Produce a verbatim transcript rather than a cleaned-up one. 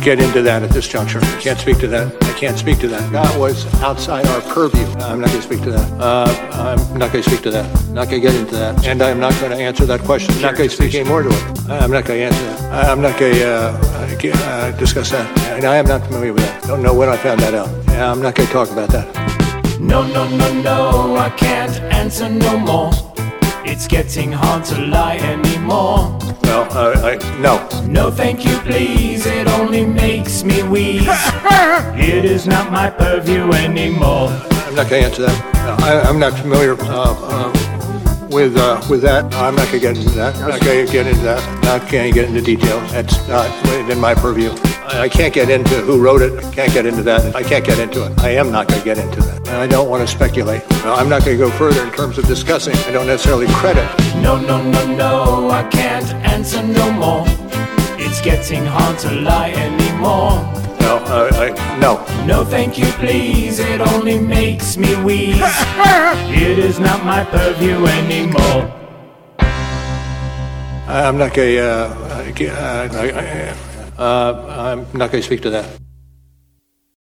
get into that at this juncture. I can't speak to that. I can't speak to that. That was outside our purview. I'm not going to speak to that. Uh, I'm not going to speak to that. Not going to get into that. And I'm not going to answer that question. I'm not going to speak any more to it. I'm not going to answer that. I'm not going to uh, uh, discuss that. And I am not familiar with that. Don't know when I found that out. I'm not going to talk about that. No, no, no, no, I can't answer no more. It's getting hard to lie anymore. Well, uh, I, no. No, thank you, please. It only makes me wheeze. It is not my purview anymore. I'm not going to answer that. No, I, I'm not familiar uh, uh, with uh, with that. I'm not going to get into that. I'm not going to get into that. Not going to get into details. That's not within my purview. I, I can't get into who wrote it. I can't get into that. I can't get into it. I am not going to get into that. And I don't want to speculate. No, I'm not going to go further in terms of discussing. I don't necessarily credit. No, no, no, no, I can't answer no more. It's getting hard to lie anymore. No, uh, I, no. No, thank you, please. It only makes me wheeze. It is not my purview anymore. I'm not going to. Uh, uh, uh, I'm not going to speak to that.